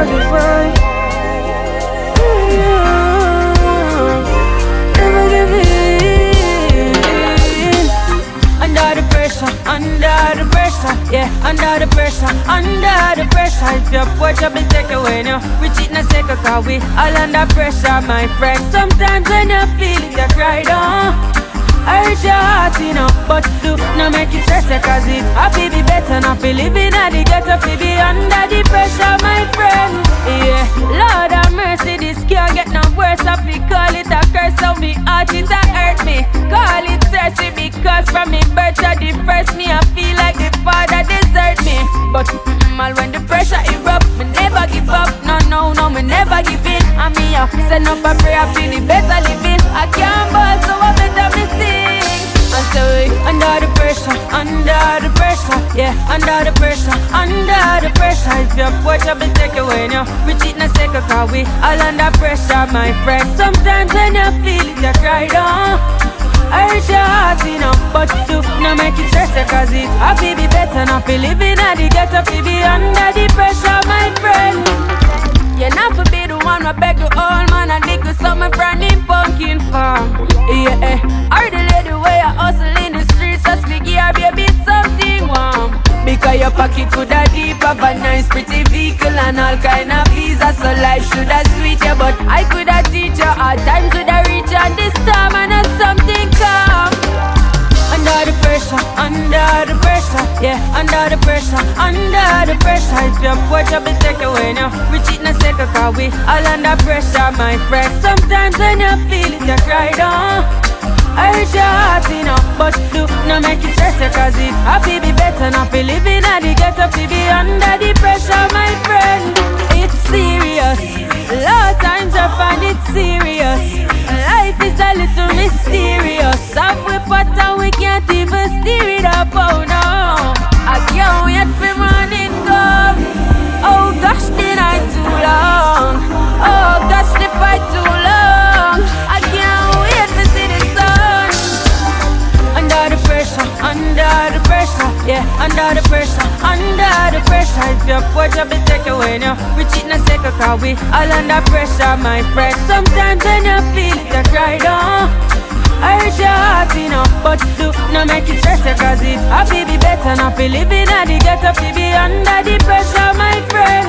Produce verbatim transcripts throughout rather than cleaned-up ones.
never give up. Never give in. Under the pressure, under the pressure, yeah, under the pressure, under the pressure. If your porch will be taken away now, we cheat in a second, cause we all under pressure, my friend. Sometimes when you feel it, you cry down. Hurt your heart, you know, but do not make it stress, cause it happy be better, not feel living at the ghetto, feel be under the pressure, my friend. Yeah, Lord have mercy, this can't get no worse. I feel call it a curse, so me heart it a hurt me. Call it thirsty because from me birth to the first me, I feel like the father desert me. But mm, all when the pressure erupt, me never give up. No, no, no, me never give in. I mean, I send up a prayer, feel it better living. I can't ball, so I better me sing. And so we under the pressure, under the pressure, yeah, under the pressure, under the pressure. If your porch will be taken away now, we cheat in a second, cause we all under pressure, my friend. Sometimes when you feel it, you cry down. Hurt your heart, you know, but do not make it stress, cause it happy be better, not feel living at the ghetto, feel be under the pressure, my friend. You're not for be the one who beg the old man and dig the summer from him pumpkin farm. Yeah, eh. Or the lady where you hustle in the streets, just to give your baby something warm. Because your pocket could have deep, have a nice pretty vehicle and all kind of visa. So life should have sweet you, but I could have teach you. Hard times would have reach you, and this time I know something come. Under the pressure, under the pressure, yeah, under the pressure, under the pressure. If your porch will be taken away now, we cheat in a second, cause we all under pressure, my friend. Sometimes when you feel it, you cry down. Hurt your heart, you know, but do not make it stress, cause it happy be better, not feel living at the ghetto, feel be under the pressure, my friend. It's serious, a lot of times I find it serious. Life is a little mysterious. Have we pot and we can't even steer it up, oh no. I can't wait for morning come. Oh gosh, the night too long. Oh gosh, the fight too long. I can't wait to see the sun. Under the pressure, under the pressure, yeah, under the pressure, under the pressure. If your porch will be taken away now, we cheat in a second, cause we all under pressure, my friend. Sometimes when you feel it, you cry down. Hurt your heart, you know, but do not make it stress, cause it happy be better, not feel living at the ghetto, feel be under the pressure, my friend.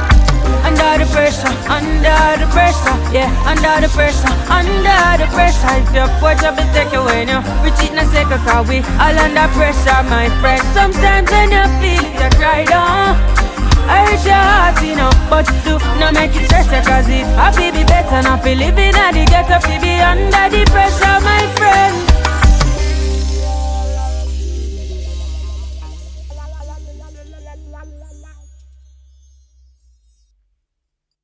Under the pressure, under the pressure, yeah, under the pressure, under the pressure. If your porch will be taken away now, we cheat in a second, cause we all under pressure, my friend. Sometimes when you feel it, you cry down. Hurt your heart, you know, but do not make it stress, cause it happy be better, not feel living at the ghetto, feel be under the pressure, my friend.